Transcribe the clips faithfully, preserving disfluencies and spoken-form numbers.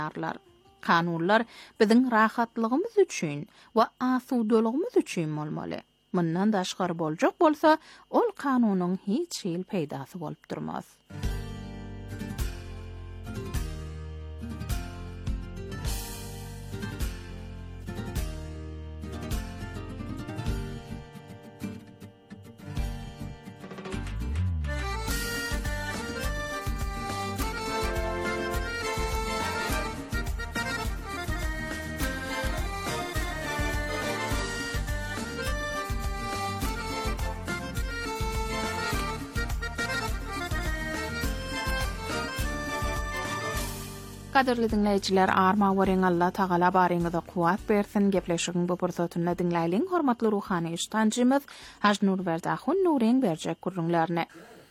arlar. Kanunlar bizim rahatlığımız üçün ve asudolığımız üçün bolmaly. Mundan daşgary boljak bolsa, ol kanunyň hiç hil peýdasy bolup durmaz. Kaderli dinleyijiler, arma wering Allah Taala baryňyza kuwat bersin. Gepleşigiň bu pursatyny dinläýän hormatly ruhany iştanjymyz Haj Nurwerdahun Nureň berjek gurrunlaryny.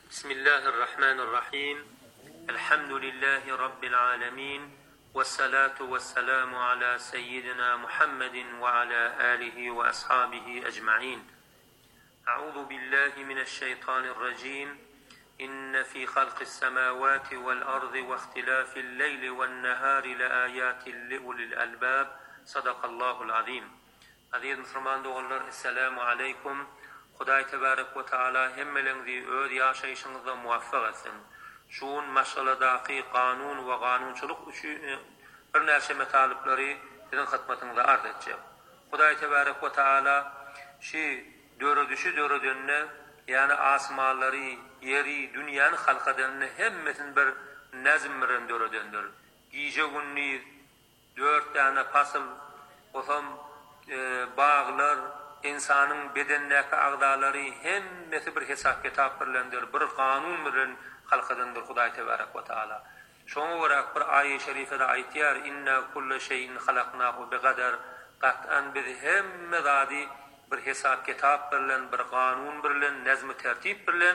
Bismillahirrahmanirrahim. Elhamdülillahi rabbil alamin. Vessalatu vesselamu ala seyyidina Muhammedin ve ala alihi ve ashabihi ecmaîn. Euzu billahi mineşşeytanirracim. إن في خلق السماوات والأرض واختلاف الليل والنهار لآيات لأولي الألباب صدق الله العظيم. Aziz Müslüman doğullar, Esselamu Aleyküm. Hudaý Tebarek ve Teala hemmeleňizi öz ýaşaýyşyňyzda muwaffak etsin. Şuun maşgaladaky kanun we kanunçylyk üçin bir näçe metalypleri sizin hyzmatyňyzda arz etjek. Hudaý Tebarek ve Teala şi döredüşi döredenne, yani asmanları, yeri, dünyanın halkadanını hemmetin bir nezmirin döredendir. Gece günni dört tane pasıl, otam e, bağlar, insanın bedenneki ağdaları hemmeti bir hesap kitap birlendir, bir kanun bilen halkadandır Hudaý Tebarek ve Teala. Şoňa göre bir aýy-y şerifede aýtýar: "Inna kulla şeyin halaknahu biqadar." Qat'an biz hemme zady bir hesap kitap bilen, bir kanun bilen, nezmi tertip bilen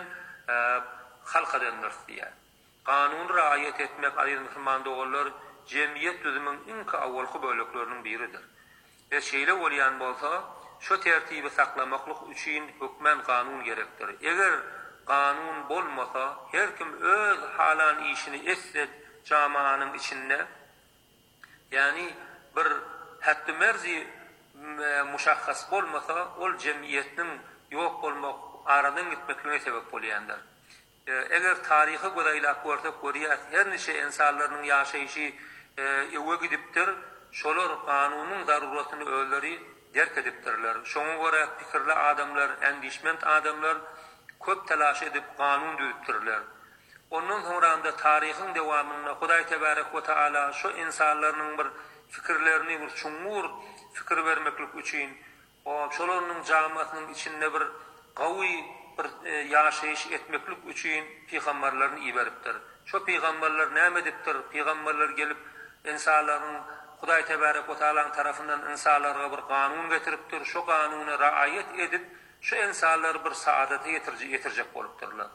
halkadandır diýär. Kanun raýat etmek aziz musulman dogullar, jemiyet düzüminiň iňki awvalky bölekleriniň biridir. Ve şeýle bolýan bolsa, şu tertibi saklamaklyk üçin hükmen kanun gerekdir. Eger kanun bolmasa, her kim öz halan işini etse jamanyň içinde, yani bir haddi merzi muşahhas bolmasa, ol jemiyetiniň ýok bolmak, aradan gitmekine sebep bolýandyr. Eger taryhy godaýlap görsek, görýär, her neçe insanlaryň ýaşaýyşy ewe gidipdir, şolar kanunyň zaruratyny özleri derk edipdirler. Şoňa görä pikirli adamlar, endişment adamlar köp telaş edip kanun düzüpdirler. Ondan soňra taryhyň dewamynda Hudaý Tebarek we Teala şu insanlaryň bir fikirlerini bir çuňur fikir vermeklik üçin, o şolaryň jamatynyň içinde bir gawy bir ýaşaýyş etmeklik üçin peýgamberlerini iberipdir. Şu peýgamberler näme edipdir? Peýgamberler gelip insanlaryň Hudaý Tebarek we Teala'nın tarafından insanlara bir kanun getiripdir. Şu kanuny raýat edip şu insanlar bir saadete yetirjek bolupdyrlar.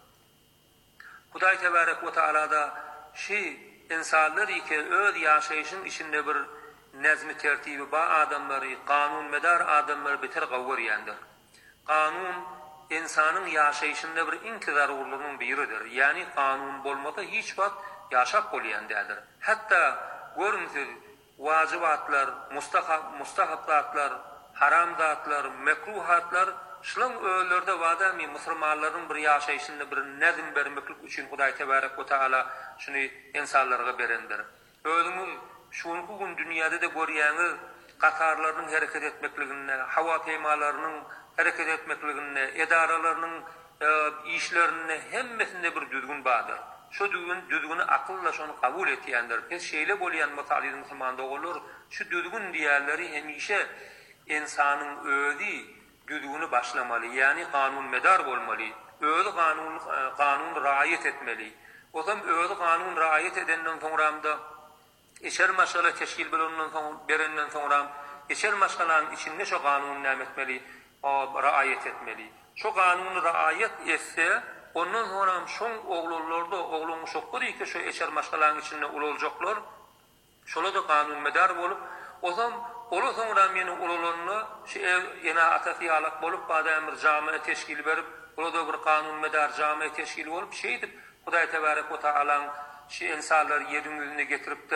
Hudaý Tebarek we Teala da şu insanlar iki öz ýaşaýyşyň içinde bir nezmi tertibi ba adamlary, kanun medar adamlar beter gawryandyr. Kanun insanyň ýaşaýyşynda bir inki zarurlygynyň biridir. Yani kanun bolmasa hiç wagt ýaşap bolýandyr. Hatta görünýär wajibatlar, mustahab mustahablar, haram zatlar, mekruhatlar şulan öýlerde wadamy musulmanlaryň bir ýaşaýyşynda bir nezm bermeklik üçin Hudaý Tebarek we Teala şuny insanlarga berendir. Özüňiz şuňky gün dünýäde de görýäňiz qatarlaryň hereket etmekligine, hawa peýmalarynyň hareket etmekligine, edaralarynyň e, işlerine hemmesinde bir düzgün badır. Şu düzgün düzgünü akylla şonu kabul etýändir. Hiç şeýle bolýan mutalyň musulman dogullar, şu düzgün diýerleri hemişe insanyň özü düzgünü başlamaly, yani kanun medar bolmaly. Özü kanun kanun raýat etmeli. O zaman özü kanun raýat edenden soňra eşer maşgala teşkil bolenden soň berenden soňra eşer maşgalaň içinde şu kanun näme etmeli? Raayet etmeli. Şu kanunu raayet etse, ondan sonra şoň oglanlarda oglan şoklar iki şu eşer maşgalaň içinde ulaljaklar, şola da kanun medar bolup, o zaman ola soňra meni ulalaryny şu ýene atasy alak bolup, bada emir jamy teşkil berip, ola da bir kanun medar jamy teşkil bolup, şeýdip Hudaý Tebarek we Teala'ň şu insanlar ýeriniň ýüzüne getiripdir,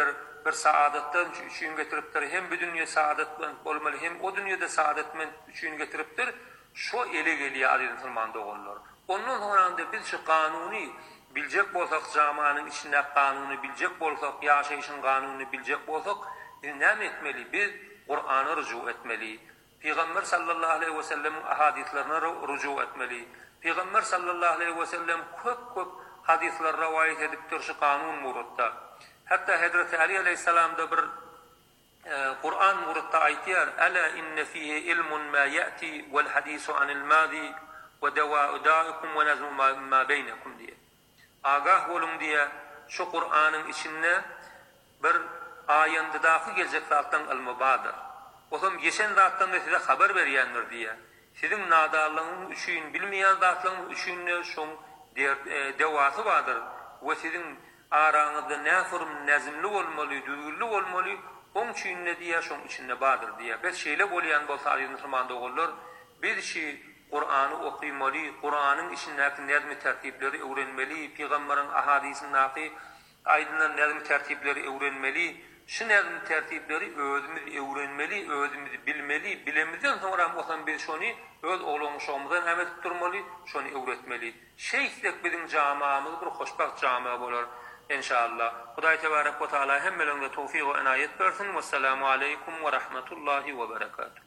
bir saadatdan üçün getiripdir, hem bir dünya saadatdan bolmaly, hem o dünyada saadatman üçün getiripdir. Şo ele geliyor adil tılmanda oğullar. Ondan sonra biz şu kanuni bilecek bolsak, zamanın içinde kanunu bilecek bolsak, yaşayışın kanunu bilecek bolsak, biz ne etmeli? Biz Kur'an'a rücu etmeli. Peygamber sallallahu aleyhi ve sellem hadislerine rücu etmeli. Peygamber sallallahu aleyhi ve sellem köp köp hadisler rivayet edipdir şu kanun murutta. Hatta Hazreti Ali aleyhisselam'da bir Kur'an murutta aytiyar: "Ala inne fihi ilmun ma ya'ti vel hadisu anil madi ve deva'u da'ikum ve nazmu ma beynekum" diye. Agah olun diye şu Kur'an'ın içinde bir ayandaki gelecek zattan ilmi vardır. Oğlum geçen zattan da size haber veriyendir diye. Sizin nadallığınız üçün bilmeyen zatlarınız üçün ne şun devası vardır. Ve sizin aranızda ne form nazimli olmalı, düzgünlü olmalı, onun için ne diye şun içinde vardır diye. Biz şeyle bolayan bolsa aydın tırmanda olur. Bir şey Kur'an'ı okuymalı, Kur'an'ın içindeki nezmi tertipleri öğrenmeli, Peygamber'in ahadisindeki aydınlar nezmi tertipleri öğrenmeli. Şu nezmi tertipleri özümüz öğrenmeli, özümüz bilmeli, bilemizden sonra olsan biz şunu öz oğlumuzdan emet durmalı, şunu öğretmeli. Şeyhlik bizim camiamız bir hoşbaht camia olur inşallah. Hudaý tebarek ve taala hemmelerine tawfik ve inayet versin. Vesselamu aleykum ve rahmetullahi ve berekatuhu.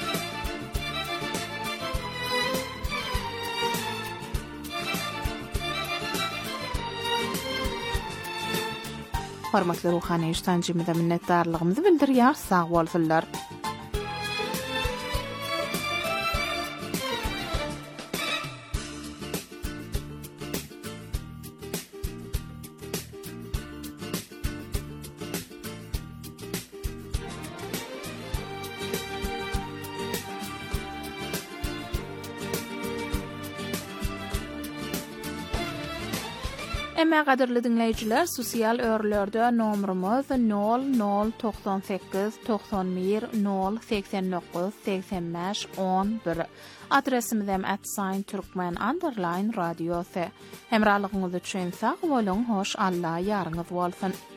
Hormatly ruhany iştancymyza minnetdarlygymyzy bildirýär. Sag bolsunlar. Emma gaderli dinleyijiler, sosial örlerde nomrumuz nol nol doksan sekiz doksan bir nol seksen dokuz seksen beş on bir. Adresimiz hem at sign Türkmen underline radyosu. Hemrallygyňyz üçin sag bolun, hoş Allah ýaryňyz bolsun.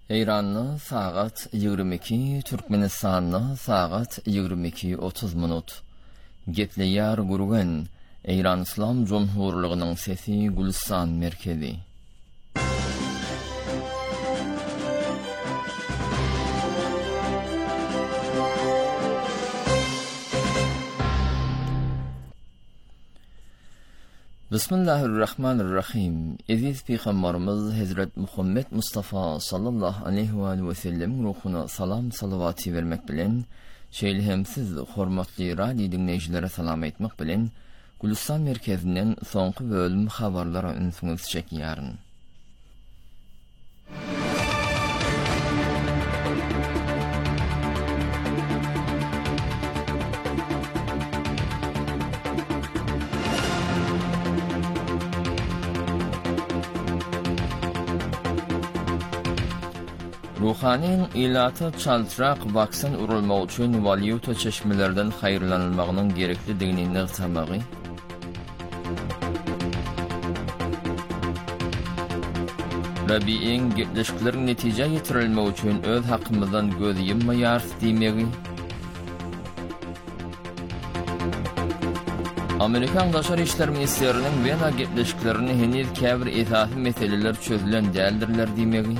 İran'ı saat yigirme iki, Türkmenistan'ı saat yigirme iki otuz minut. Gepleýär gurgan İran İslam Cumhurluğunyň sesi Gülistan merkezi. Bismillahirrahmanirrahim. Aziz Peygamberimiz Hazret Muhammed Mustafa sallallahu aleyhi ve sellem ruhuna salam salavati vermek bilen, şeýle hem siz hormatly radio dinleýijilere salam etmek bilen, Gülistan merkezinden soňky bölüm habarlara ünsüňiz çekýäryn. Ruhanyň ilaty çalçrak vaksin urulmagy üçin valyuta çeşmelerden haýyrlanylmagynyň gereklidigini nygtamagy, Rabiň gepleşiklerin netije ýetirilmegi üçin öz hakkymyzdan göz ýummaýar diýmegi, Amerikan Daşary işler ministriniň Wena gepleşiklerini heniz käbir esasy meseleler çözülen däldirler diýmegi,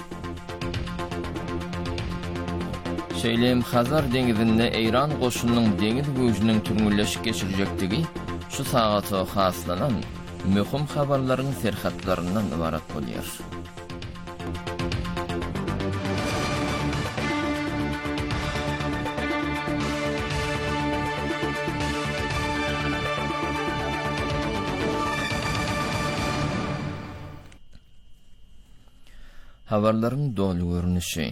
Şeýlem Hazar deňizinde İran goşunynyň deňiz güýjüniň türmüleşik geçirijekdigi şu sagata haslanan möhüm habarlaryň serhatlaryndan ibarat bolýar. Habarlaryň dolu görnüşi.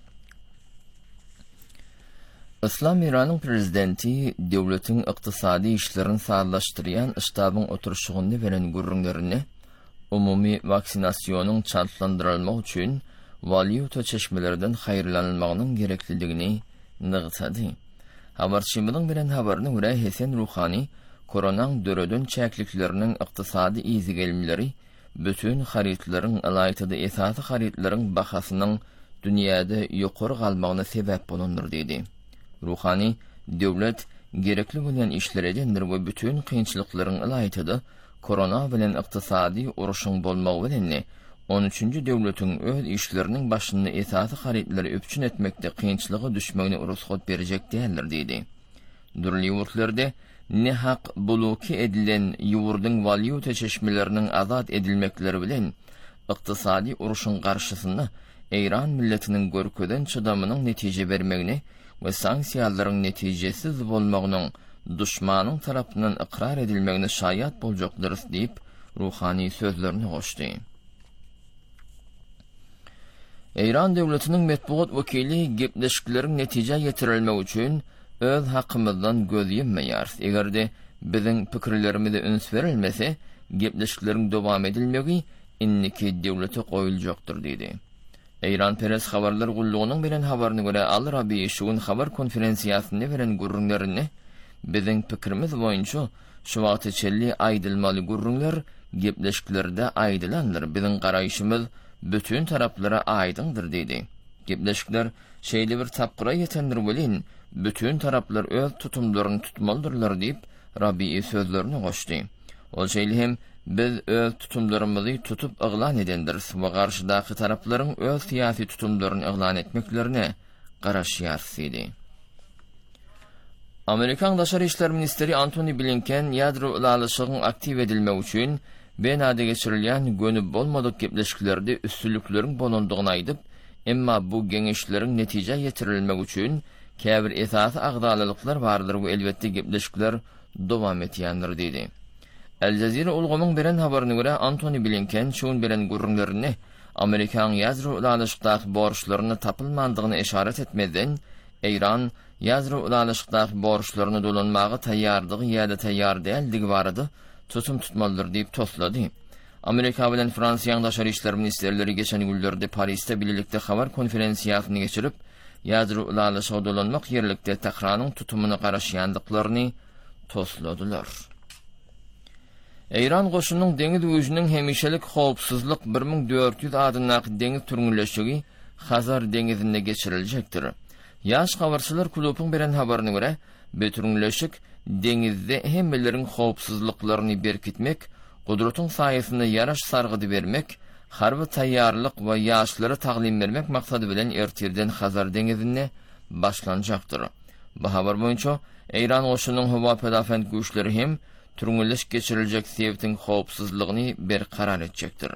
İslam İran'ın prezidenti devletin iqtisadi işlerini sağlaştıran ştabın oturuşuğunu veren gurrunlarını umumi vaksinasyonun çatlandırılmak için valyuta çeşmelerden haýyrlanylmagynyň gereklidigini nygtady. Habarçymylyň bilen habaryna görä Hesen Ruhani koronaň döredün çäklikleriniň iqtisadi izigelmeleri bütün haritlaryň alaýtydy esasy haritlaryň bahasynyň dünýäde ýokary galmagyna sebäp bolandyr dedi. Ruhani, devlet gerekli bolan işler edendir we bütün kynçylyklaryň alaýtydy korona bilen iqtisadi uruşyň bolmagy bilen on üçinji döwletiň öz işleriniň başyny esasy haritleri öpçün etmekde kynçylygy düşmegine ruhsat berjek diýerler dedi. Durly ýurtlarda ne hak buluki edilen ýurdyň valyuta çeşmeleriniň azat edilmekleri bilen iqtisadi uruşyň garşysyna İran milletiniň görkeden çydamynyň netije bermegine we sanksiýalaryň netijesiz bolmagynyň düşmanyň tarapyndan ikrar edilmegine şaýat boljakdyr diýip Ruhani sözlerini goşdy. İran döwletiniň metbuat wekili gepleşikleriň netije ýetirilmegi üçin öz hakkymyzdan göz ýummaýar. Egerde biziň pikirlerimize üns berilmese, gepleşikleriň dowam edilmegi inniki döwlete goýuljakdyr diýdi. İran Peres habarlar gulluğunun bilen habarını göre Al-Rabi şuun habar konferensiýasyny beren gurrunlaryny biziň pikirimiz boýunça şu wagt içelli aýdylmaly gurrunlar gepleşiklerde aýdylandyr. Biziň garaýşymyz bütün taraplara aýdyndyr dedi. Gepleşikler şeýle bir tapgyra ýetendir bilen bütün taraplar öz tutumlaryny tutmalydylar diýip Rabi sözlerini goşdy. Ol şeýle hem biz öz tutumlarymyzy tutup yglan edendiris we garşydaky taraplaryň öz siýasy tutumlaryny yglan etmeklerine garaşýar idi. Amerikan Daşary işler ministri Antony Blinken ýadro ulalyşygyň aktiv edilmegi üçin Wenada geçirilýän gönüp bolmadyk gepleşiklerde üstünlikleriň bolandygyny aýdyp, emma bu geňeşleriň netije ýetirilmegi üçin käbir esasy agdalylyklar bardyr we elbetde gepleşikler dowam etýändir dedi. El Jazeera ulgamyň beren habaryna görä Antony Blinken şuun beren gurrunlaryny Amerikan ýazry ulalyşykdaky borçlaryny tapylmandygyny işaret etmeden, İran ýazry ulalyşykdaky borçlaryny dolanmagy taýýardygy ýa-da taýýar däldigi barady tutum tutmalydyr diýip toslady. Amerika bilen Fransiýanyň daşary işler ministrleri geçen günlerde Parisde birlikde habar konferensiýasyny geçirip, ýazry ulalyşyga dolanmak ýerlikde Tehranyň tutumyny garaşýandyklaryny tosladylar. İran goşunynyň deňiz güýjüniň hemişelik howpsuzlyk bir ming dört ýüz adynak deňiz türmüleşigi Hazar dengizinde geçirilecektir. Yaş Habarçılar Kulübü'nün beren habarına göre bütünleşik dengizde hemmelerin howpsuzlyklaryny berkitmek, gudratın sayesinde yaraş sargıdy bermek, harby taýýarlyk we ýaşlara taglim bermek maksady bilen ertirden Hazar dengizine başlanjaktır. Bu habar boýunça Eýran oşunyň howa pedafend güýçleri hem türňeleş geçiriljek sebäpden howpsuzlygyny berqarar etjekdir.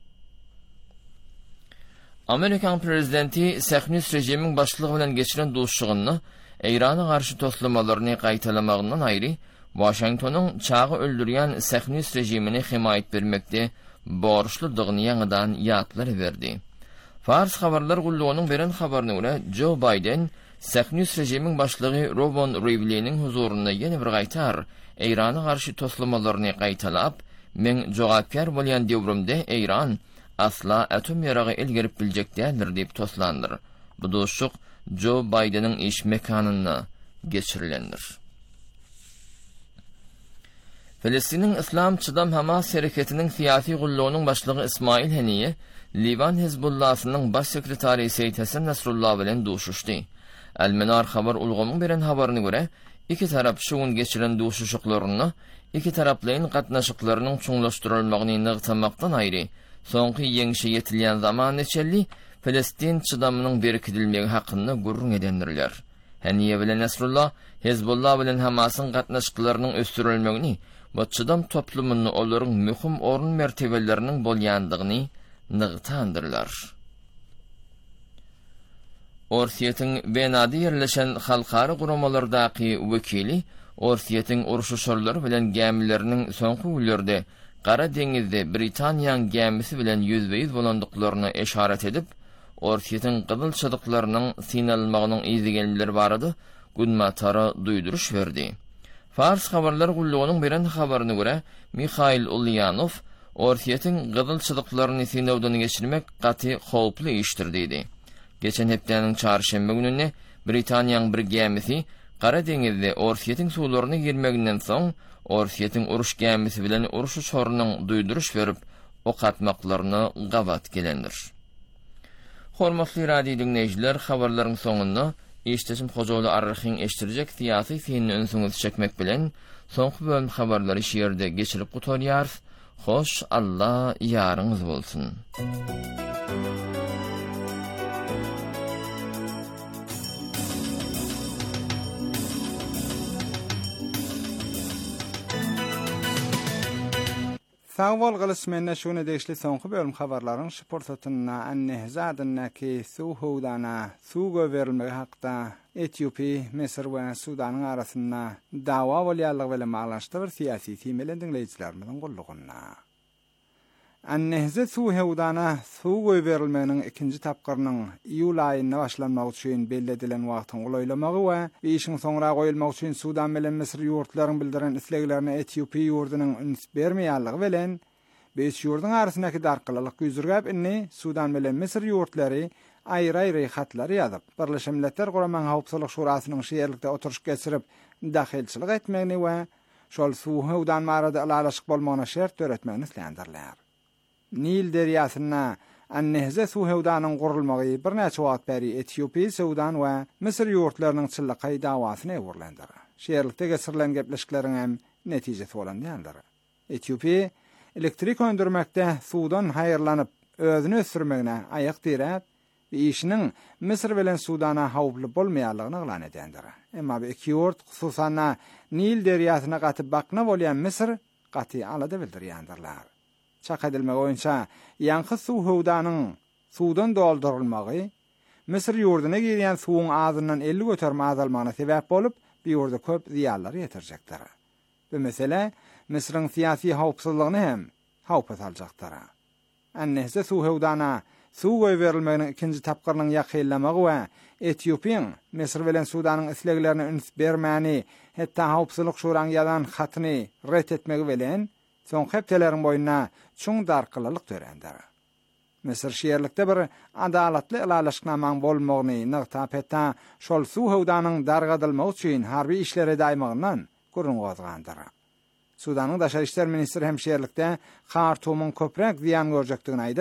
Amerikan prezidenti Sahnus rejimiň başlygy bilen geçiren dostşugyny Eýrana garşy toslamalarını gaýtalamagyndan aýry, Washingtonyň çağı öldürýän Sahnus rejimini himayet bermekde borçludygyny ýaňydan ýatlar berdi. Fars habarlar gullugynyň beren habaryna görä, Joe Biden Sahnus rejimiň başlygy Ron Rivliniň huzurunda ýene bir gaýtar Eýrana garşy toslamalarını gaýtalap, "Men jogapkar bolýan döwrümde Eýran asla atom ýaragy elgerip biljek däldir" diýip toslandyr. Bu dostşuk Joe Biden'ın iş mekanyna geçirilendir. Filistin'in İslam Çıdam Hamas hareketinin siyasi gulluğunun başlığı İsmail Haniye, Livan Hizbullah'sının baş sekretari Seyyid Hasan Nasrullah bilen duşuşdu. El-Menar haber ulgamın beren habarına göre, iki tarap şuun geçiren duşuşuklarını, iki taraplayın katnaşıklarının çoğulaştırılmağını nığtamaktan ayrı, soňky ýeňişe ýetilýän zaman içelli Filistin çydamynyň berkidilmegi hakkında gurrun edendirler. Haniye bilen Nasrullah, Hezbollah bilen Hamasyň gatnaşyklarynyň ösdürilmegini, bu çydam toplumyny olaryň möhüm orun mertebeleriniň bolýandygyny nygtandyrlar. Orsiýetiň Benady ýerleşen halkary guramalardaky wekili, Orsiýetiň uruşuşarlary bilen gämileriniň soňky günlerde Qara dengizde Britaniýanyň gemisi bilen yüzbeýiz bolandyklaryna eşaret edip, Orsiýetiň gyzyl çydyklarynyň sinalmagynyň izigenleri barady, günmatara duýduruş berdi. Fars habarlar gullugynyň beren habaryna görä, Mikhail Ulyanov Orsiýetiň gyzyl çydyklaryny sinawdan geçirmek gaty howply işdir diýdi. Geçen hepdeniň çarşembe gününe Britaniýanyň bir gemisi Qara dengizde Orsiýetiň suwlaryna girmeginden soň Orsiýetiň uruş gemisi bilen uruşy sorunyň duýduruş berip, ok atmaklaryny gabat gelendir. Hormatly radio dinleýijiler, habarlaryň soňunda Eşdeşim Hojaly Arryhyň eşdirjek syýasy fiýilini öňsüňiz çekmek bilen soňky bölüm habarlary şeýerde geçirip gutarýar. Hoş, Allah ýaryňyz bolsun. Sağol gılışmenine şunu deşli soňky bölüm habarlaryň şportatyna annehzadynna ki suhudana suga berilmegi hakda Etiopi, Mesir we Sudanyň arasynda dawa bolýanlygy bilen malaşdy bir syýasy temelden dinleýijilerimiň gullugyna. Annehze suhudana suga berilmeginiň ikinji tapgyrynyň iýul aýyna başlanmagy üçin belledilen wagtyň gulaýlamagy we işiň soňra goýulmagy üçin Sudan bilen Mesir ýurtlaryň bildiren isleglerini Etiopi ýurdunyň üns bermeýänligi bilen beş ýurduň arasyndaky darkylyk güýzürgäp inni Sudan bilen Mesir ýurtlary aýry-aýry hatlar ýazyp, Birleşen Milletler Guramaň Howpsuzlyk Şurasynyň şeýerlikde oturuş geçirip dahilçilik etmegini we şol suwdan marada alalaşyk bolmagyna şert töretmegini isleýändirler. Nil derýasyna annehze suwdanyň gurulmagy bir näçe wagt beri Etiopi, Sudan we Mesir ýurtlarynyň çyllyky dawasyny öwürlendir. Şeýerlikde geçirilen gepleşikleriň hem netijesi bolandyr. Etiopi elektrik öndürmekde Sudan haýyrlanyp özüni ösürmegine aýak dirät we işiniň Mesir bilen Sudana howply bolmaýanlygyny elan edendir. Emma bu iki ýurt hususan Nil derýasyna gatyp bakna bolýan Mesir gaty alada bildirýändirler. Çak edilmegi boýunça ýanky suwdanyň suwdan doldurulmagy Mesir ýurduna girýän suwuň azyndan elli göterme azalmagyna sebäp bolup, bu ýurda köp ziýanlar ýetirjekdir. Bu mesele Mesiriň syýasy howpsuzlygyny hem howpa saljakdyr. Annehze suwdana suwa berilmeginiň ikinji tapgyrynyň ýakynlamagy we Etiopiýanyň Mesir bilen Sudanyň isleglerini üns bermäni, hetda howpsuzlyk şuraň ýazan hatyny ret etmegi bilen soň hepdeleriň boýuna çuň darkylyk törendir. Mesir şeýerlikde bir adalatly ilalaşyknamaň bolmagyny nygtap etdi, şol suwdanyň dargadylmagy üçin harby işlere daýmagyndan gurrun gozgandyr. Sudanyň daşary işler ministri hem şeýerlikde Hartumyň köprek ziýan görjekdigini aýdyp,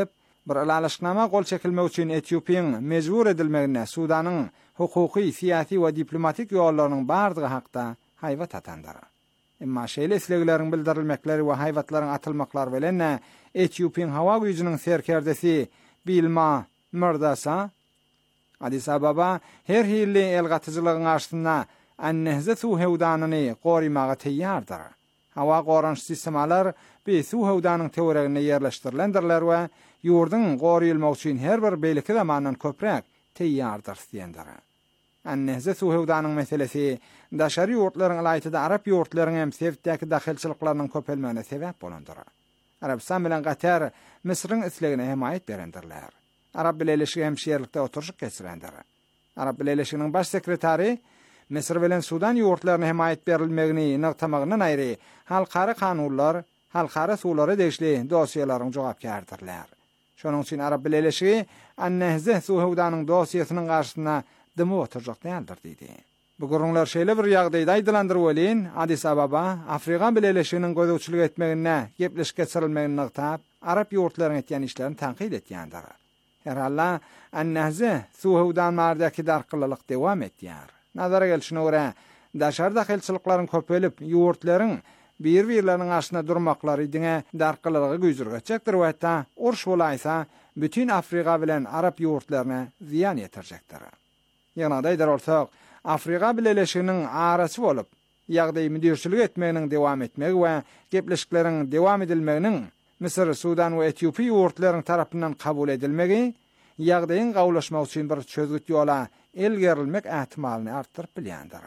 Bir alaşnama gol çekilmek üçin Etiopiýanyň mejbur edilmegine Sudanyň hukuky, siyasi we diplomatik ýollarynyň bardygy hakda haýwat atandyr. Emma şeýle islegilerin bildirilmekleri we haýwatlaryň atylmaklary bilen Etiopiýanyň hawa güýjiniň serkerdesi Bilma Murdasa Addis Ababa her hilli el gatyjylygyň aşdynda Annehze su hewdanyny gorymaga teýýardyr. Hawa goranç sistemalar be su hewdanyň teoregine ýerleşdirilendirler we ýurdun goryylmagy üçin her bir beýleki zamandan köprek teýýardyr diýendir. Annehze su hewdanyň meselesi daşary ýurtlaryň alaýtyda Arap ýurtlarynyň hem sevdäki dahilçiliklarynyň köpelmegine sebäp bolandyr. Arabistan bilen Gatar Misryň islegine hemaýet berendirler. Arab bileşigi hem şeýerlikde oturşyk geçirendir. Arab bileşiginiň baş sekretary Misr bilen Sudan ýurtlaryna hemaýet berilmegini nagtamagyndan aýry halkary kanunlar, halkary suwlary degişli dosiýalaryň jogapkärdirler. Şonuň üçin Arab bileşigi Annehze su hewdanyň dosiýasynyň garşyna dymy oturjak däldir diýdi. Bu gurrunlar şeýle bir ýagdaýda aýdylandyryp welin Addis Ababa Afrika bileşiginiň gözükçülük etmegine gepleşik geçirilmegini nagtap Arab ýurtlarynyň etýän işlerini tanqid etýändir. Her halla Annehze su hewdan mardaky darkylyk dewam etýär. Nazara gelişine göre daşar dahilçiliklaryň köpelip ýurtlaryň bir-birleriniň aşyna durmaklary diňe darkylygy güýjürgeçekdir we hatda urş bolaýsa bütün Afrika bilen Arap ýurtlaryna ziyan ýetirjekdir. Ýagdaýda bolsak Afrika bileşiginiň arasy bolup ýagdaý müdirçilik etmeginiň dewam etmegi we gepleşikleriň dewam edilmeginiň Misr, Sudan we Etiopiýa ýurtlarynyň tarapyndan kabul edilmegi ýagdaýyň gawlaşmagy üçin bir çözgüt ýola elgerilmek ähtimalyny artdyryp bilýändir.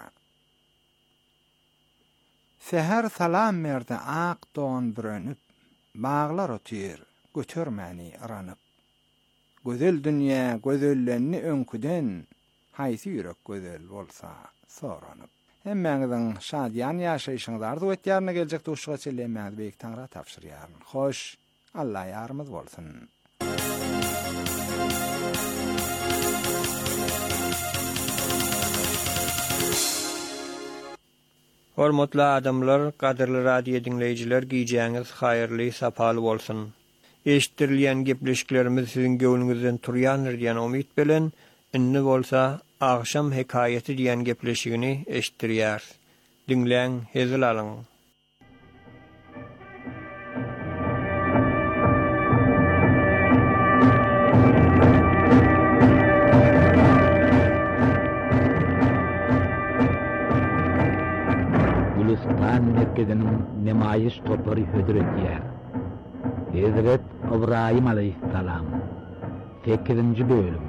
Seher salam merde ak don bürönüp, bağlar otyr, götürmeni aranıp. Gözel dünýä gözellenni öňküden, haýsy ýürek gözel bolsa soranıp. Hemmeňiziň şadyan ýaşaýyşyňyzy arzu etýärine geljek duşga çellemäňiz beýik taňra tapşyrýar. Hoş, Allah ýarymyz bolsun. Hormatly adamlar, gadyrly radio dinleýijiler, giýjäňiz haýyrly, sapaly bolsun. Eşitirilýän gepleşiklerimiz siziň göwlüňizden turýandyr diýen umyt bilen, inni bolsa agşam hekaýeti diýen gepleşigini eşitdirýär. Dinleň, hezil alyň. Gülistan merkezinin nemayiş topları hödretýär. Hazret İbrahim aleyhissalam sekizinci bölüm.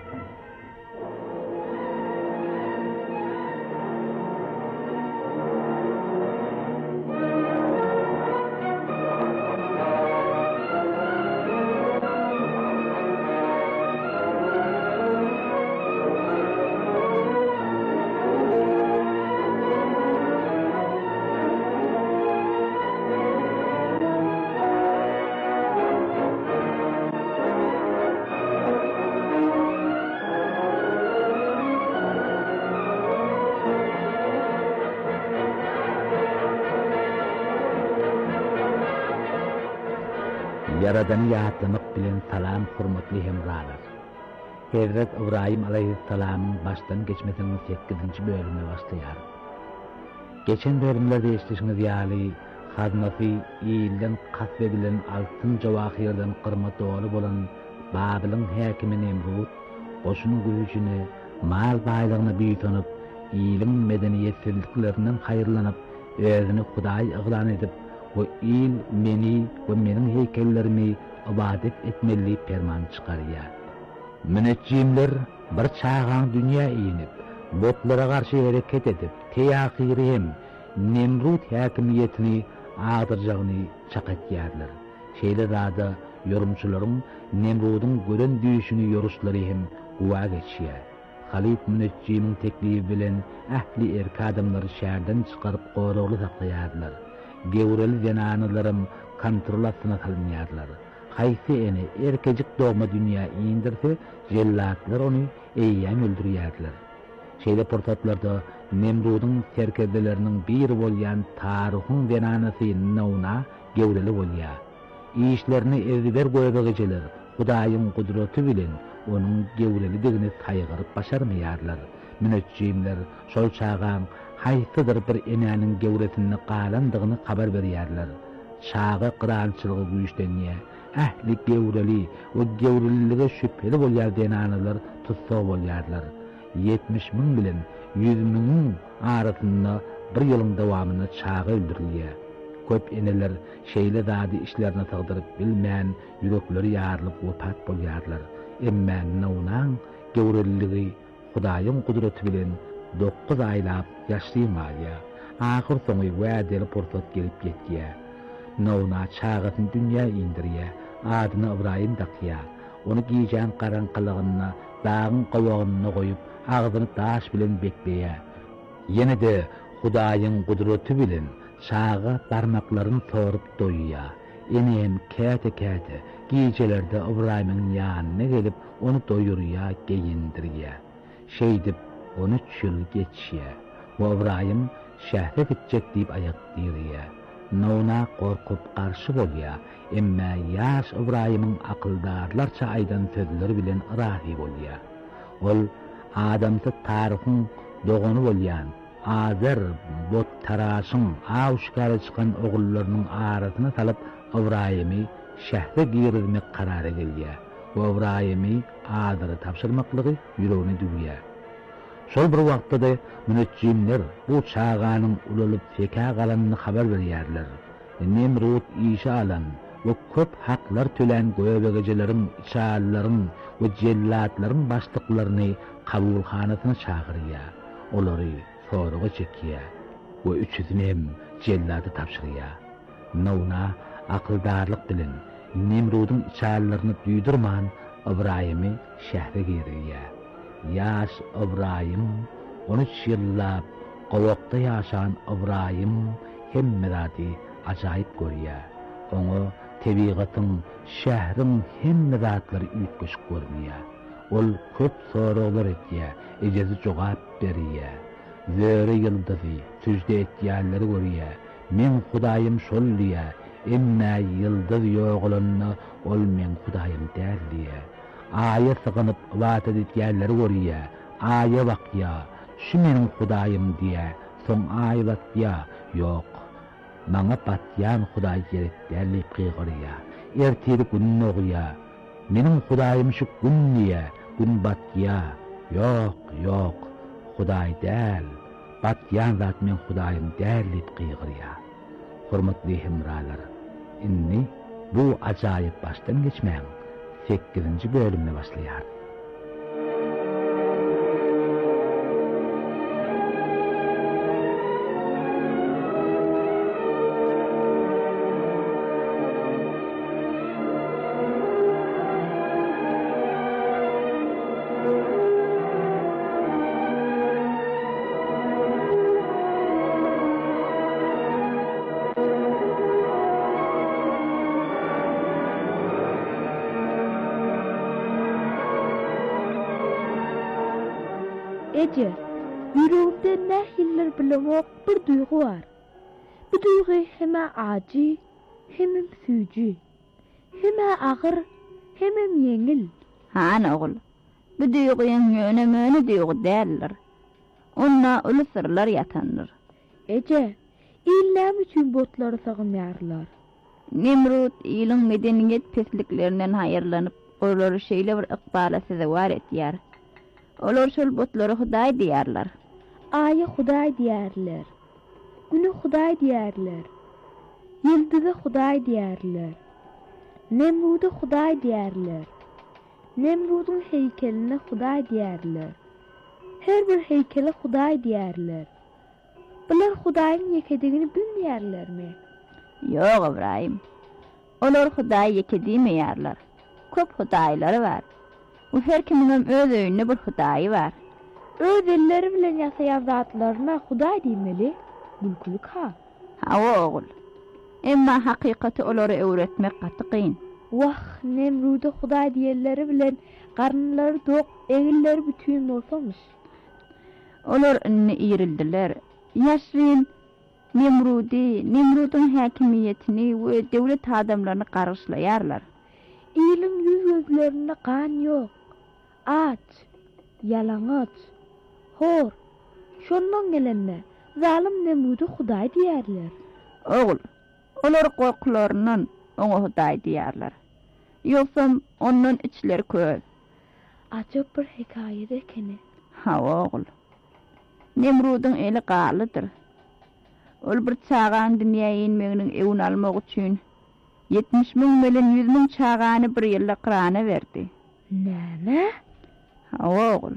Yaradan ýatlamak bilen salam hormatly hemralar. Hazret İbrahim aleyhissalamyň başdan geçmesiniň sekizinci bölümine başlaýar. Geçen bölümlerde eşitişiniz ýaly haznasy ýyldan kasb edilen altyn jawahirden gyrma dolu bolan Babylyň häkimi Nemrut goşunyň güýjüni, mal baýlygyny büýtünüp, ilim medeniýetsizliklerinden haýyrlanyp, özüni Hudaý yglan edip, o il meni ve menin heykellerimi ibadet etmeli perman çıkarýar. Müneccimler bir çağan dünya inip, botlara karşı hareket edip, teyakiri hem Nemrut hakimiyetini ağdırjağını çakatýarlar. Şeýle zada yorumçularyň Nemrud'un gören düýüşini yoruşlary hem guwa geçýär. Halif Müneccimiň teklibi bilen ähli erki adamlary şäherden çykaryp goragly saklaýarlar. Gewreli jananylarym kontrol astyna salynýarlar. Haýsy ene erkejik dogma dünýä indirse, jellatlar ony eýýän öldürýärler. Şeýle portatlarda Nemrud'un serkerdeleriniň biri bolýan taryhyň jananasy Nawna gewreli bolýar. İşlerini ezber goýagyjylar, Hudaýyň gudraty bilen onuň gewrelidigini saýgyryp başarmaýarlar. Müneccimler şol çağan haýsydyr bir enäniň gewretini galandygyny habar berýärler. Çağı qırançılığı güýçlenýä. Ähli gewreli we gewreliligi şüpheli bolýar denanalar tutsa bolýarlar. yetmiş min bilen yüz min arasynda bir ýylyň dowamyna çağı öldürilýär. Köp eneler şeýle zady işlerine tagdyryp bilmän ýürekleri ýarylyp wepat bolýarlar. Emma nawnaň gewreliligi Hudaýyň gudraty bilen dokuz aýlap ýaşaýmaýar. Ahir soňy wädeli pursat gelip ýetýär. Nawna çağatyny dünýä indirýär. Adyny Ibrahim dakýar. Onu giýjän garanqylygyna dağın gowagyna goýup agzyny taş bilen bekleýär. Ýene-de Hudaýyň gudraty bilen çağa barmaklaryny torup doýýar. Enem käte-käte giýjelerde Ibrahimyň ýanyna gelip onu doýurýar, geyindirýär. Şeýdip on üç ýyl geçýär. Ibrahim şähre gitjek diýip aýakdyrýar. Nawna gorkup garşy bolýar. Emma ýaş Ibrahimyň akyldarlarça aýdan sözleri bilen rahy bolýar. Ol adamsa taryhyň dogany bolýan, azer bot taraşyň awşkara çykan ogullarynyň arasyna salyp Ibrahimy şähre girmek karary gelýär. Ibrahimy adary tapşyrmaklygy ýüregine düýýär. Şol bir wagtda müneccimler bu çağanyň ulalyp feka galanyny habar berýärler. Nemrut işe alan we köp haklar tölen göbegejelerin, çağlaryň we jellatlaryň başlyklaryny kabulhanasyna çağırýar. Olary soruga çekýär we üçüsini hem jellata tapşyrýar. Nawna akyldarlyk bilen Nemrud'un çağlaryny duýdurman Ibrahimy şähre girýär. Yaş Ibrahim on üç ýyllap gowakda ýaşan Ibrahim hemmedati ajaýyp görýär. Oňa tebigatyň, şähriň hemmedatlary üýtgeş görmýär. Ol köp soraglar etýär, ejezi jogap berýär. Zöre ýyldyzy, tüjde etýärleri görýär. Men Hudaýym şol diýär, emma ýyldyz ýoglanyna ol men Hudaýym däl diýär. Aýa syganyp wata etýärleri görýär. Aýa bakýar, şu meniň Hudaýym diýär. Soň aýa bakýar, ýok. Maňa batýan Hudaý gerekdäli qyýgyrýar. Ertedi günni ogýar. Meniň Hudaýym şu gün diýär, gün batýar. Ýok, ýok. Hudaý däl. Batýan zat men Hudaýym däl diýip qyýgyrýar. Hormatly hemralar, inni bu ajaýyp başdan geçmäň sekizinji bölümne başlaýar. Ece, yüreğimde nehiller bilemek bir duygu var. Bu duygu hem acı, hem sücü, hem ağır, hem yengil. Han oğul, bu duyguyan yöne möne duygu değiller. Onna ulu sırlar yatanır. Ece, iyilem için botları sağınlarlar. Nemrut iyilin medeniyet pesliklerinden hayırlanıp, oları şeyle bir ıkbala size var etiyar. Olar şol botları Hudaý diýerler. Aýy Hudaý diýerler. Güni Hudaý diýerler. Ýyldyzy Hudaý diýerler. Nemrudy Hudaý diýerler. Nemrudyň heykeline Hudaý diýerler. Her bir heykele Hudaý diýerler. Bular Hudaýyň ýekedigini bilmeýärlermi? Ýok Ibrahim. Olar Hudaý ýekedimmeýärler. Köp Hudaýlary bar. Bu her kiminin öz öýünde bir Hudaý bar. Öz elleri bilen ýasaýan zatlaryna Hudaý diýmeli. Mülkülük ha. Hawa ogul. Emma hakykaty olary öwretmek gaty qyn. Wah, Nemrudy Hudaý diýenleri bilen garnlary dok, egilleri bütün bolsamış. Olar inni ýerildiler. Ýaşryn Nemrudy, Nemrudyň häkimiýetini we döwlet adamlaryny garşylaýarlar. İyilin yüz gözlerinde kan yok. Aç, yalangıç, hor. Şondan gelenne zalim Nemrud'u Huday diyerler. Oğul, olar korkularından ona Huday diyerler. Yoksa onun içleri köz. Acap bir hikayet ekeni. Ha oğul. Nemrud'un eli qalıdır. Ol bir çağan dünyaya inmeginin evini almak için yetmiş min milin yüz min çağanı bir yılla qırana verdi. Näme? Ha oğul.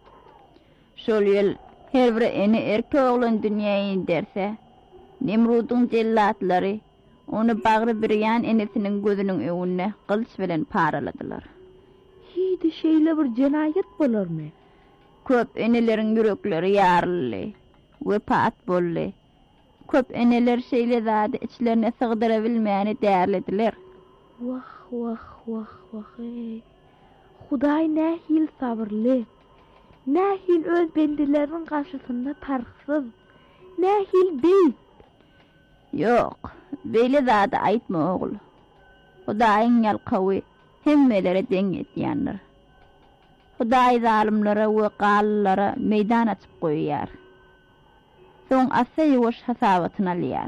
Şol yıl her bir eni erke oğlan dünyaya inderse, Nemrud'un cellatları onu bağrı bir yan enesinin gözünün evine kılıç bilen paraladılar. Hidi şeyle bir cenayet bolar mı? Köp enelerin yürekleri yarılı ve pat bollu. Köp eneler şeyle zade içlerine sığdırabilmeyeni değerlediler. Vah vah vah vah ey. Huday nahil sabırlı. Nahil öz bendilerin karşısında tarıksız. Nahil bey. Yok, böyle zade aytma oğul. Hudayın yalqavi hemmelere denget yanır. Huday zalimlere ve qallara meydan açıp koyar. Son asa yuvaş hasavatını alıyar.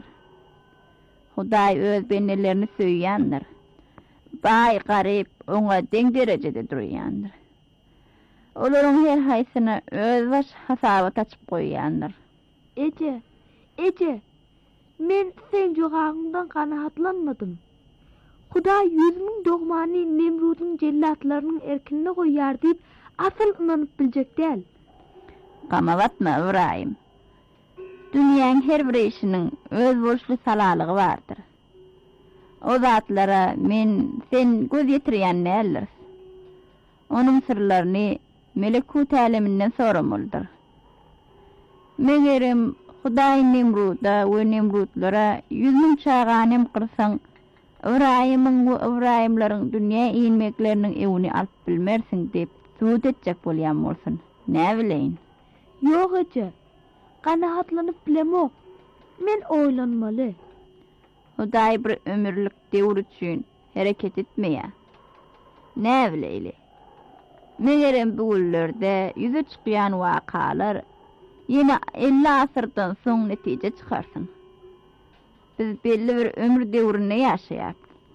Huday öz bennelerini söyyandır. Bay garip ona den derecede duruyandır. Olorun her haysına öz baş hasavat açıp koyandır. Ece, Ece, men sen joğağından kanaatlanmadım. Huday yüz min doğmani Nemrud'un cellatlarının erkinine koyar deyip asıl inanıp bilecek değil. Qamavatma İbrahim. Dünyanın her bir işinin öz borçlu salalığı vardır. O zatlara men sen göz yetiriyen ne alırız? Onun sırlarını melekut aleminden sorumludur. Megerim Huday Nemrud'a ve Nemrudlara yüz min çağanem kırsan, İbrahim'in ve İbrahim'lerin dünya inmeklerinin evini alıp bilmersin deyip suud edecek bolyan olsun. Ne bileyin? Yok Ece, kanaatlanıp bilemok. Men oylanmalı. Huday bir ömürlük devir için hareket etmeye. Ne bileyli? Megerem bu güllerde yüzü çıkıyan vakalar yine elli asırdan son netice çıkarsın. Biz belli bir ömür devrinde yaşayap.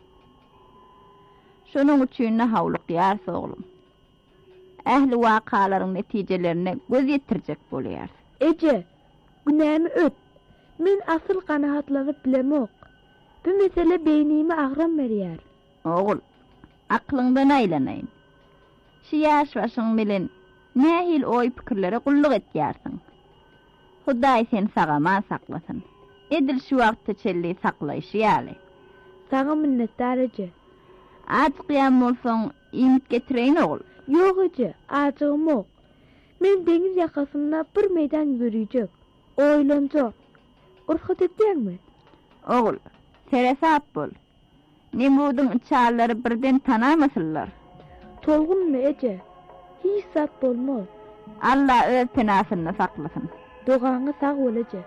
Şunun için ne havluk yarsa oğlum. Ehli vakaların neticelerine göz yetirecek boluyar. Ece, günahımı öp. Men asıl kanaatlanıp bilemok. Bu mesele beynimi ağram veriyer. Oğul, aklından aylanayın. Şu yaş başın bilin, nehil oy fikirlere kulluk et yarsın. Huday sen sağaman saklasın. Edil şu vakti çelli saklayışı yali. Sana minnettar Ece. Aç kıyam olsan imit getireyin oğul. Yok Ece, acığım yok. Men deniz yakasında bir meydan yürüyecek. Oylanacak. Urkat etler mi? Oğul, seresap bol. Nemrud'un çağları birden tanımasınlar. Tolgun mu Ece? Hiç sat bolmaz. Allah öz penasını saklasın. Doğanı sağ ol Ece.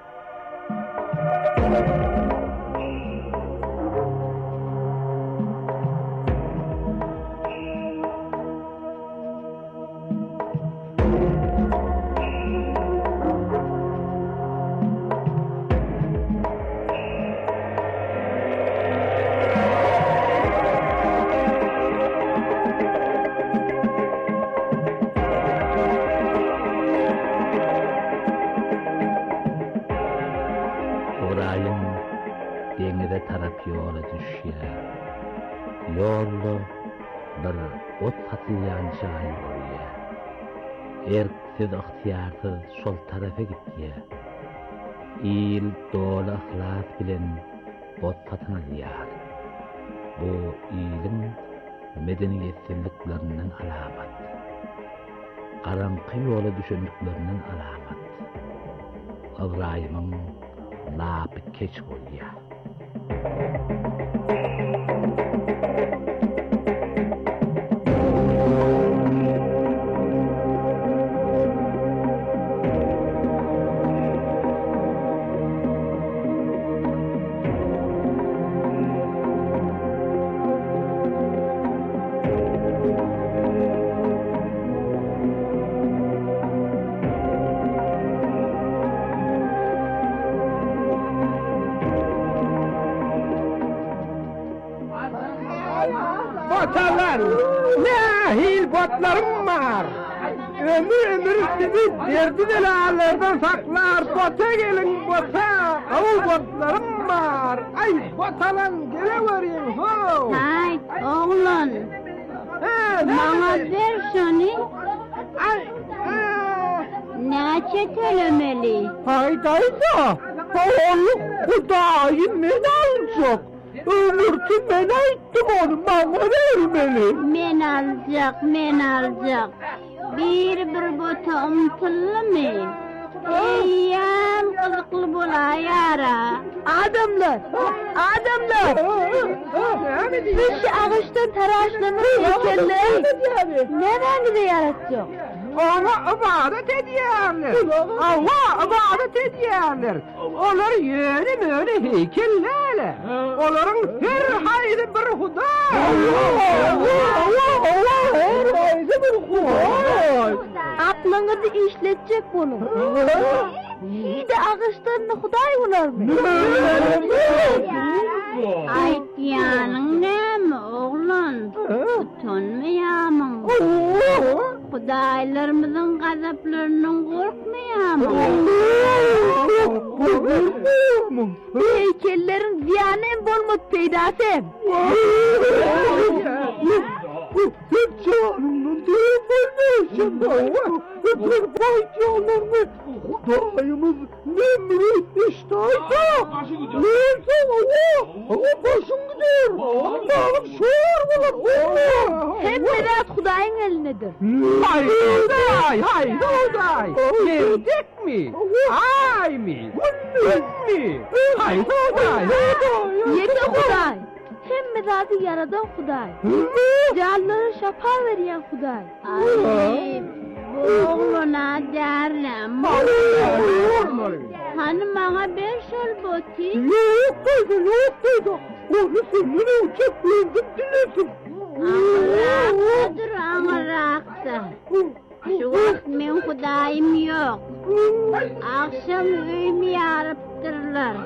denize taraf yola düşüyor. Yollu bir ot satıyan çay oluyor. Erksiz ihtiyarsız şol tarafa gidiyor. İl dolu ihlas bilen ot satın alıyor. Bu ilin medeniyetsizliklerinden alamat. Karanqı yola düşündüklerinden alamat. İbrahim'in lapı keç oluyor. botlarım var. Ömür ömür sizi derdi belalardan saklar. Bota gelin bota. Kavul botlarım var. Ay botalan geleverin ho. Hay oğlum. Bana ver şunu. Ay. Neçe tölemeli? Haydaysa. Oğlum Hudayı men alacak. Ömürtü men aytdım onu bana vermeli. Men alacak, men alacak. Bir bir bota umtullu mu? Eyyam kızıklı bulayara. Adamlar, adamlar. Siz ağaçtan taraşlanır heykeller. Ne rengde yaratacak? Ona ibadet ediyorlar. Allah ibadet ediyorlar. Onlar yeni böyle heykellerle. Onların her haydi bir huda. Allah, Allah, Allah, her haydi bir huda. Aklınızı işletecek bunu. İyi de ağaçlarını Huday ular mı? Ay yanın ne mi oğlum? Utanmayamın. Hudaylarımızın gazaplarından korkmayamın. Heykellerin ziyanem bolmaz peydasem. Canımın değil mi? Öpür baycanlarını Hudayımız Nemrut iştahıysa neyse Allah Allah başım gider Allah'ım şuur bulur Hem merak Hudayın elinedir. Haydi Huday haydi Huday Geldik mi? Ay mi? Gündüz mi? Haydi Huday Yedi Huday. Hem merakı yaradan Huday. Canları şafa veriyen Huday. Ay oğluna derlem. Hani bana bir şol boti? Yok dedi yok dedi. Onu seninle uçak verdim dilesin. Ağıraktadır ağırakta. Şu vakit men Hudayım yok. Akşam öyümü yarıptırlar.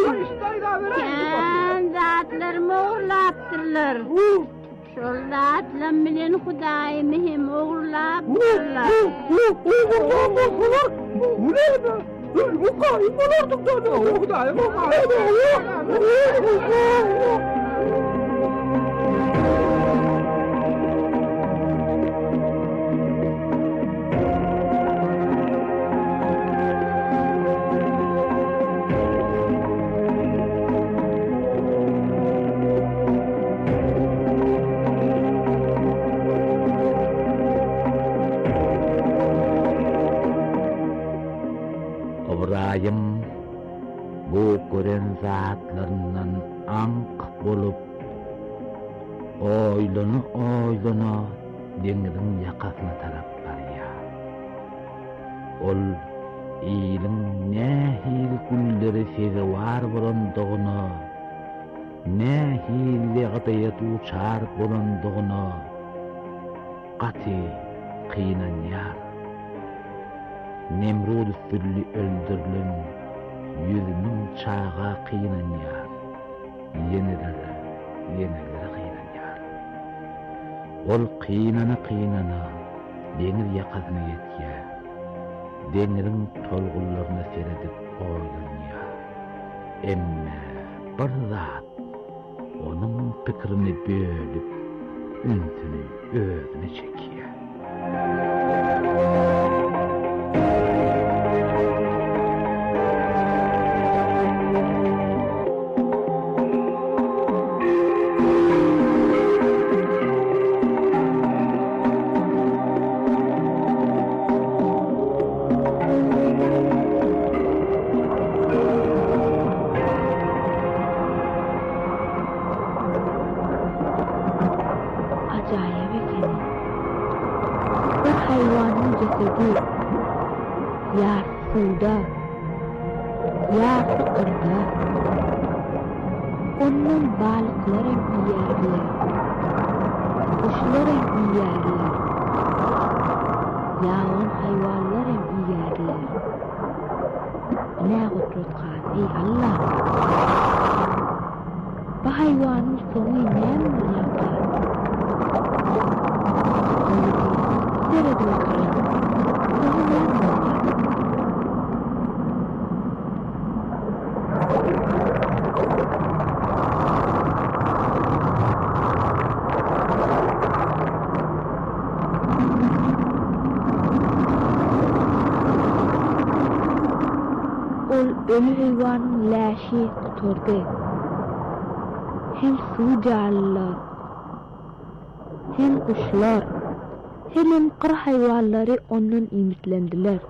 Kendi atlarımı uğurlaptırlar. Şol atlam bilen Hudayımı hem uğurlaptırlar. Bu ne be? Bu kayıp olardık da ne? Hudayım o kayıp Ibrahim bu gören zatlarından ank bolup oylunu oylunu dengizin yakasına taraf barya. Ol iyilin ne hil gülleri sezi var bulandıgını, ne hil gıdayet uçar bulandıgını qati kıyınan yar. Nemrud üstürlü öldürülün yüzünün çağa kıyınan yar. Yenilere, yenilere kıyınan yar. Ol kıyınana kıyınana denir yakasına yetke. Denirin tolgullarına seredip oylun ya. Emme bir zat onun fikrini bölüp üntünü özüne çekiyor. Ya suda, ya fıkırda, onun balıkların yiyerler, kuşların yiyerler, yağın hayvanların yiyerler. Ne kudretkan ey Allah! Bu hayvanın sonu ne mi yapar? nerede oturuyor? Ölü hayvanın läşi tuturdu. Hem su canlılar, hem kuşlar, hem kır hayvanları ondan ümitlendiler.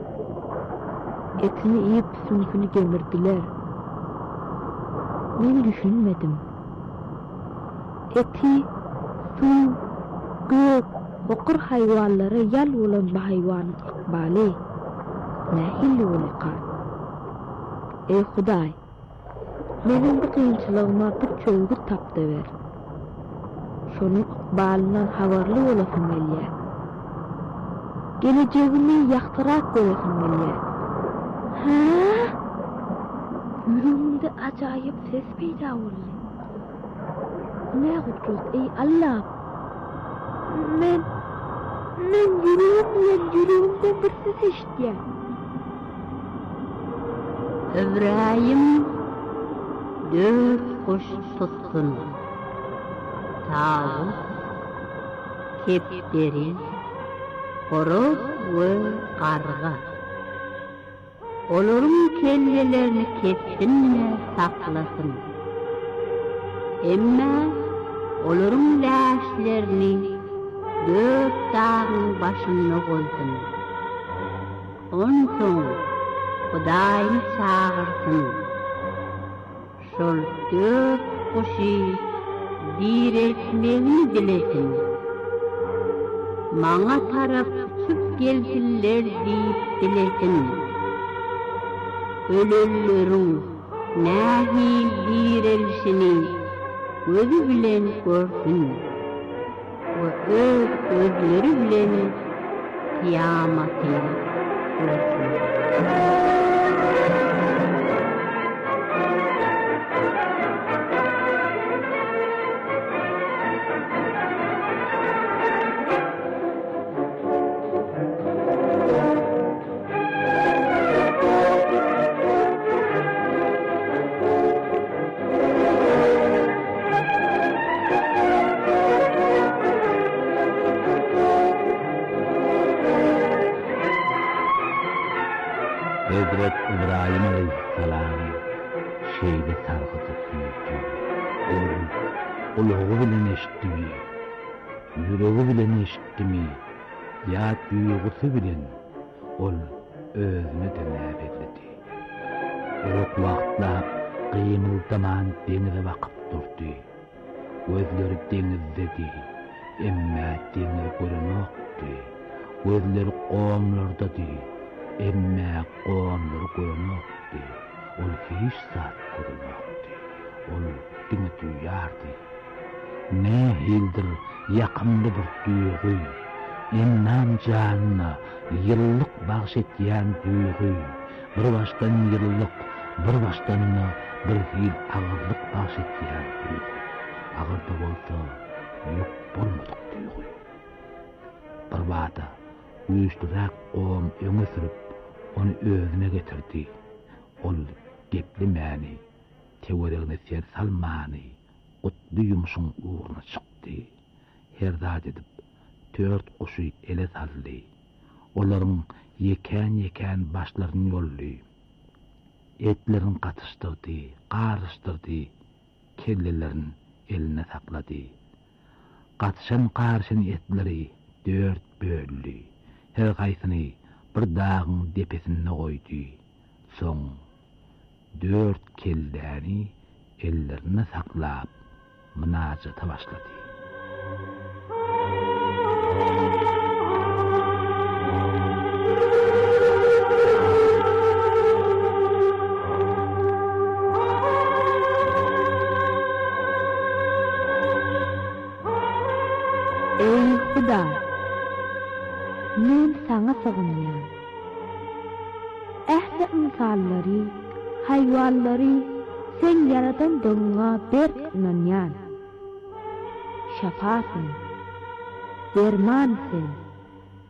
Etini yiyip sünfünü gemirdiler. Ben düşünmedim. Eti, su, gök, o kır hayvanları yal olan bu hayvanın ikbali, nahilli olikar. Ey Huday, menin bu kıyınçılığıma bir çölgü tapdı ver. Şonun ikbalından havarlı olasın gelye. Geleceğimi yaktırak koyasın gelye. Ha? Yüreğimde acayip ses peyda oldu. Ne kudret ey Allah. Men, men yüreğimle yüreğimde bir ses işitiyem. İbrahim dört kuş tuttun. Tavuk, kepderi, horoz ve karga. Olurun kellelerini kepsinle saklasın. Emma olurun läşlerini dört dağın başına koysun. Ondan Hudaýy çağırsın. Şol dört kuşy diretmeni bilesin. Maňa tarap uçup gelsinler diýip bilesin. Ölülleriň nähi direlişini gözü bilen görsün. Ve öz gözleri bilen kıyamaty görsün. Hazret İbrahim aleyhisselam şeyde sargıtıp büyüdü. O, uluğu bilen eşitti mi? Yüreği bilen eşitti mi? Ya duygusu bilen ol özünü denäp edildi. O vaxtla kıymıldaman denize bakıp durdu. Gözleri denizdedi. Emma deniz görünoktu. Gözleri qoğumlardadı. Emma qoğumları görünoktu. Ol hiç zat görünoktu. Ol dini duyardı. Ne hildir yakınlı bir duygu. İnnan canına yıllık bahşetyen duygu. Bir baştan yıllık, bir baştan bir hil ağırlık bahşetyen duygu. Ağırda olsa yok bolmadık duygu. Bir vada uyuşturak qoğum öňe sürüp onu özüne getirdi. Ol gepli mäni, teweregine ser salmany, gutly ýumuşyň uğruna çykdy. Herdad edip dört kuşy ele saldy. Olaryň yeken-yeken başlaryny ýolly. Etlerini katıştırdı, qarıştırdı, kellelerini eline saklady. Katışan qarşan etleri dört böldü. Her gaýsyny bir dağın depesine koydu. Soň dört kelläni ellerine saklap münajata başladı. Ey Huda, men sana sığınýan. Ähli insanlary, haywanlary sen yaradan doňa ber inanýan. Şafasın, dermansın,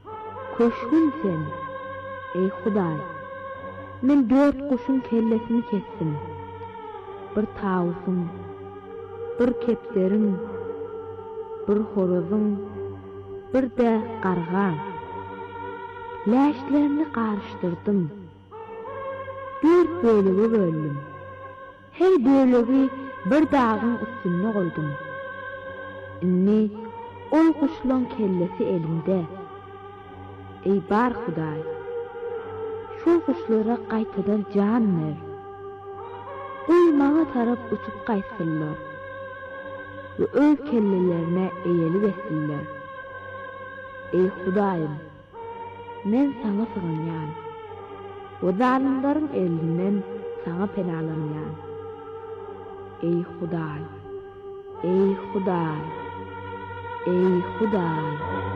köşkün sen. Ey Hudaý, men dört kuşun kellesini kessim. Bir tawusum, bir kepserim, bir horozum, bir de qarğa. Läşlerini qarışdırdım. Dört bölüge böldüm. Her bölügi bir dağın üstüne koydum. Inni ol kuşlan kellesi elimde. Ey bar Hudaý, şu kuşlara qaytadan can ver. Uymağa tarap uçup qaysınlar ve öz kellelerine eğeli bessinler. Ey Hudaýym, men sana sığınýan, o zalimlaryň elinden sana penalanýan. Ey Hudaý, ey Hudaý, ey Hudaý.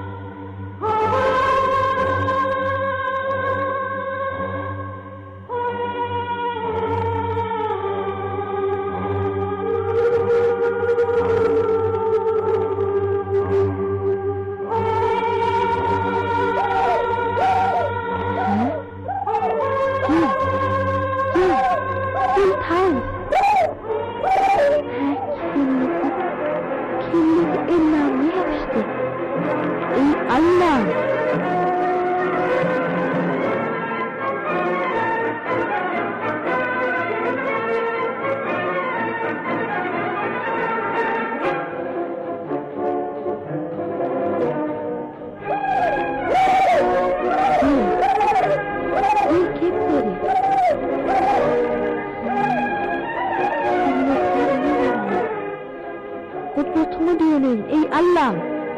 Ey Allah!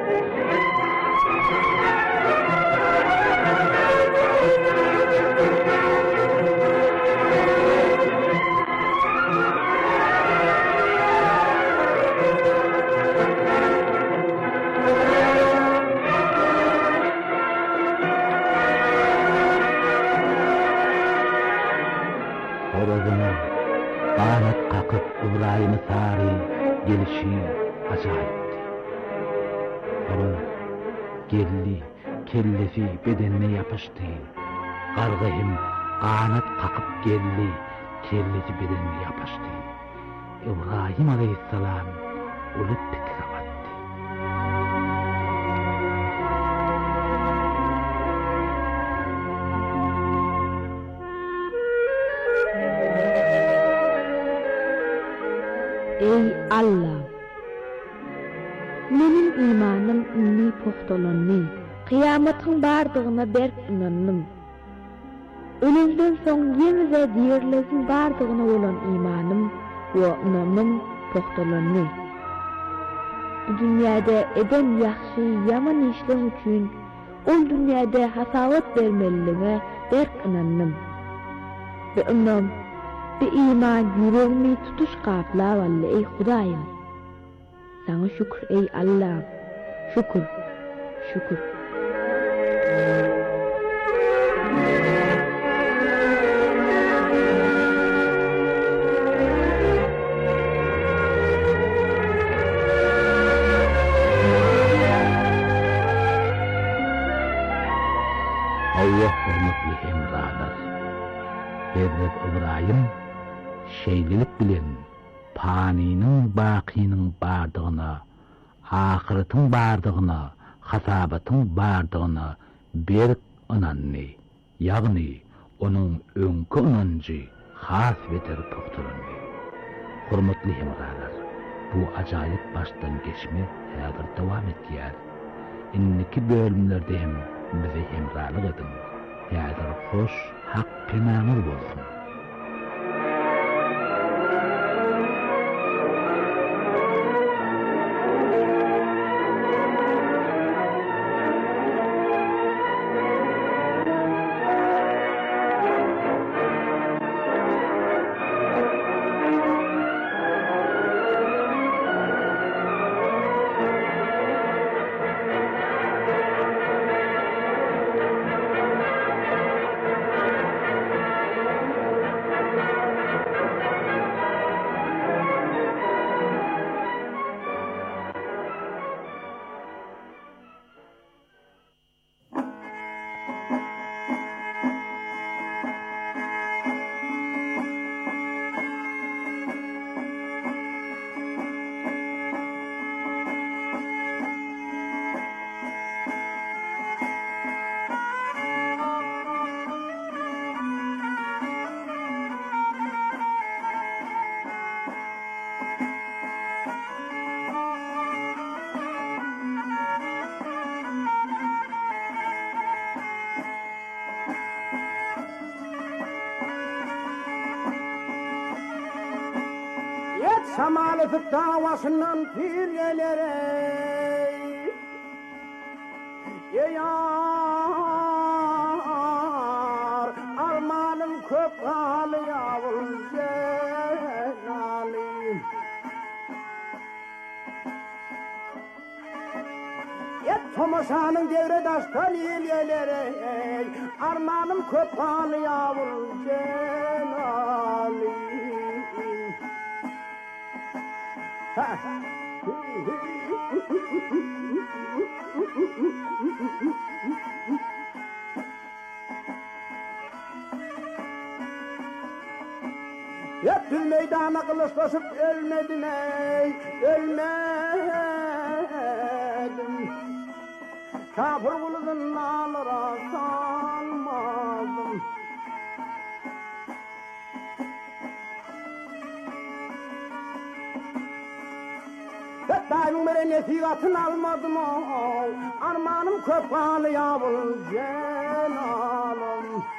Horozunu qanat qaqıp İbrahim Sari gelişi acayipti. Horoz gelli, kellesi bedenine yapıştı. Qarğahim qanat qaqıp gelli, kellesi bedenine yapıştı. İbrahim aleyhisselam ulup pikir attı. Ey Allah! Menin imanım inni pohtolanny, kıyamatyň bardygyna berk inannym. Ölümden soň ýene we diýerleriň bardygyna bolan imanım we inanmym pohtolanny. Bu dünýäde edem ýaxşy ýaman işler üçin ol dünýäde hasawat bermelilige berk inannym. Ve inanmym bir iman yüreğimi tutuş qaplavalle ey Hudaýym. Sana şükür ey Allah, şükür, şükür. Allah hürmetli hemralar. Hazret İbrahim şeylilik bilen paninin baqinin bardygyna, ahiretin bardygyna, hasabatyň bardygyna berk inanny. Ýagny onuň öňkü inanjy has beter tokturandy. Hurmatly hemralar, bu ajaýyp başdan geçme häzir dowam etýär. Inniki bölümlerde hem bize hemralyk edin. Häzir hoş, hak pemamur bolsun. Samalıtıp davasından bir gelere yar armanım köp halı yavul cenalim et tomaşanın devre daştan ilelere armanım köp halı yavul cenalim ha Yaptım meydana kılıçlaşıp ölmedim ey, ölmedim. Kafir kuludun nalıra salmadım. Daim beri nesihatın almadım o, armanım köpalı yavul cenalım.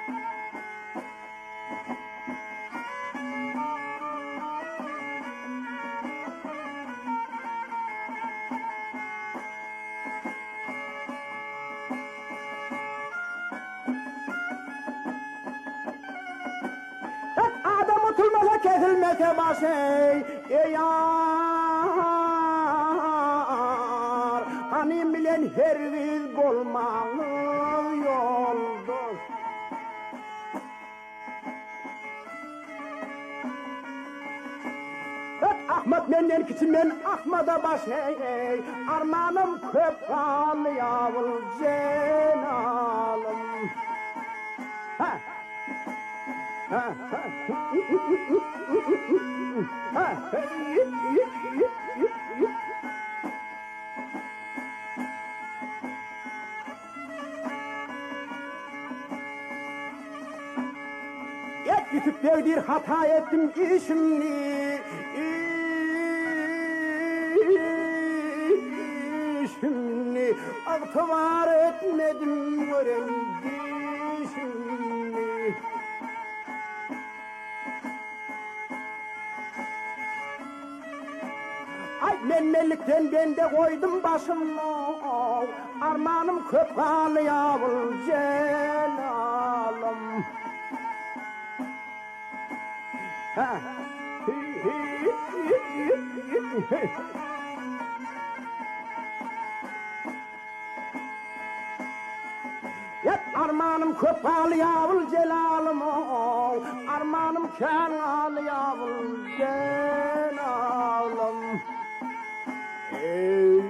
Adam oturmasa kesilmese başı, ey yar, hani bilen her biz bolmalı yoldur. Ahmet menden kiçin men Ahmet'a başı, ey, armanım köp halı yavul cenalım. Ha. Ha ha ha Yetip bir hata ettim işimni işimni aktıvar etmedim öğrendi işimni Men mellikten ben de koydum başımı armanım köp halı yavul cenalım ha Yap armanım köp halı yavul celalım armanım kâr halı yavul cenalım Hey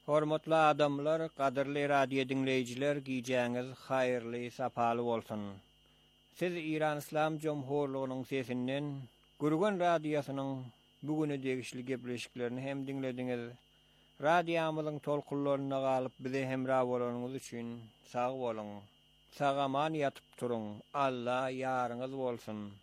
Hormatly adamlar, qadirli radio dinleyijiler, giýjäňiz haýyrly, sapaly bolsun. Siz İran İslam Jomhurlygynyň sesinden Gurgun radiosynyň bugüne degişli gepleşiklerini hem dinlediňiz. Radiýamyzyň tolkunlaryna galyp bize hemra bolanyňyz üçin sag bolun. Sagaman yatyp turuň. Allah ýarıňyz bolsun.